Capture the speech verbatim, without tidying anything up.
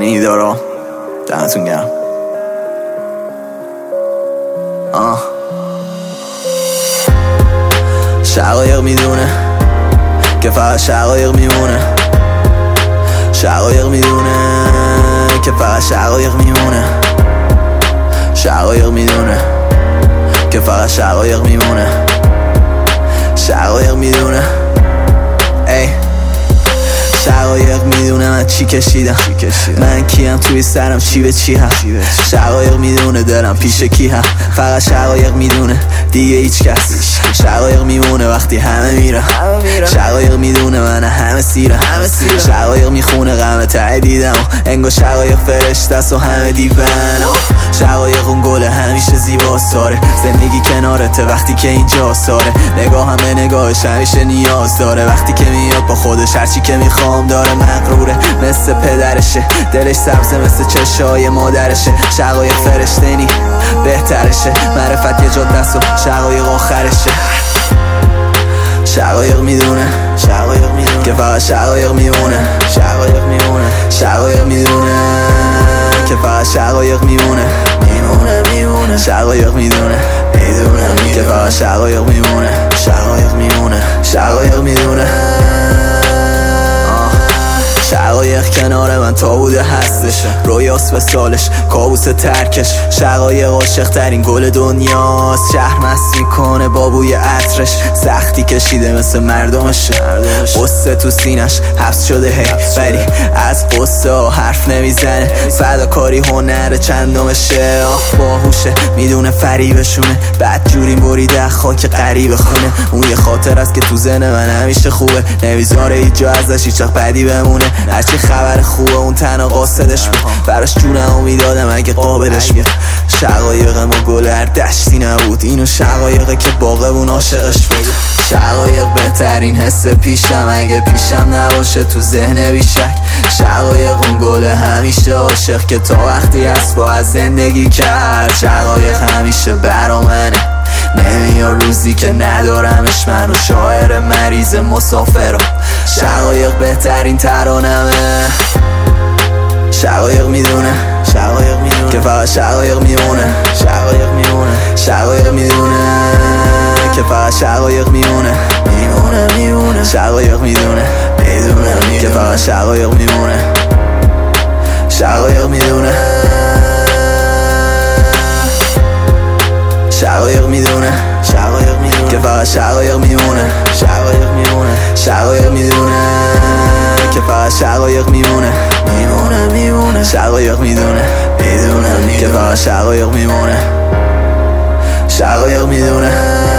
شنیده رو دمتون گرم. آه شقایق میدونه که فقط شقایق میمونه، شقایق میدونه که فقط شقایق میمونه، شقایق میدونه که فقط شقایق میمونه، شقایق میدونه ای شقایق میدونه من چی کشیدم، من کیم توی سرم چی به چی هم، شقایق میدونه دلم پیش کی هم، فقط شقایق میدونه دیگه هیچ کس، شقایق میمونه وقتی همه میرن، شقایق میدونه من همه سیرم، شقایق میخونه غم ته دیدم انگار شقایق فرشته است و همه دیوان، شقایق اون گل همیشه زیباست داره، زندگی کنارته وقتی که اینجا ساره، نگاه همه نگاهش همیشه نیاز داره، وقتی که میاد با خودش هرچی که میخوام داره، مغروره مثل پدرشه، دلش سبزه مثل چشای مادرشه، شقایق فرشته نی بهترشه، معرفت یه جا دست و شقایق آخرشه، شقایق میدونه شقایق میدونه که فقط شقایق میمونه، شقایق میمونه شقایق میدونه که فقط شقایق میمونه، میمونه میمونه شقایق میدونه میدونه که فقط شقایق میمونه، شقایق میمونه شقایق میدونه. شقایق کنار من تا بوده هستش، رویاست به سالش کابوس ترکش، شقایق عاشق ترین گل دنیاست، شهر مست میکنه با بوی عطرش، سختی کشیده مثل مردمشه، قصه تو سینش حبس شده هی ولی از قصه ها حرف نمیزنه، فداکاری هنر چندمشه، آخ باهوشه میدونه فریبشونه، بعد جوری بریده خاک غریب خونه، اون یه خاطر است که تو ذهن من همیشه خوبه، نمیذاره هیچ جا ازش هیچ وقت بدی بمونه، هرچی خبر خوبه اون تنها قاصدش بود، براش جونمو میدادم اگه قابلش بود، شقایق ما گل هر دشتی نبود، اینو شقایقه که باغبون عاشقش بود، شقایق بهترین حس پیشم اگه پیشم نباشه تو ذهن بیشک، شقایق اون گل همیشه عاشق که تا وقتی هست با از زندگی کرد، شقایق همیشه برا منه، نمیاد روزی که ندارمش، منو شاعر مریض مسافرم، شقایق بهترین ترانمه، شقایق میدونه شقایق میدونه که فقط شقایق میمونه، شقایق میمونه شقایق میدونه که فقط شقایق میمونه، میمونه میمونه شقایق میدونه میدونه که فقط شقایق میمونه، شقایق میدونه شقایق میدونه شقایق میدونه که فقط شقایق میمونه، شقایق میمونه شقایق میدونه که فقط شقایق میمونه، میمونه میمونه شقایق میدونه میدونه که فقط شقایق میمونه، شقایق میدونه.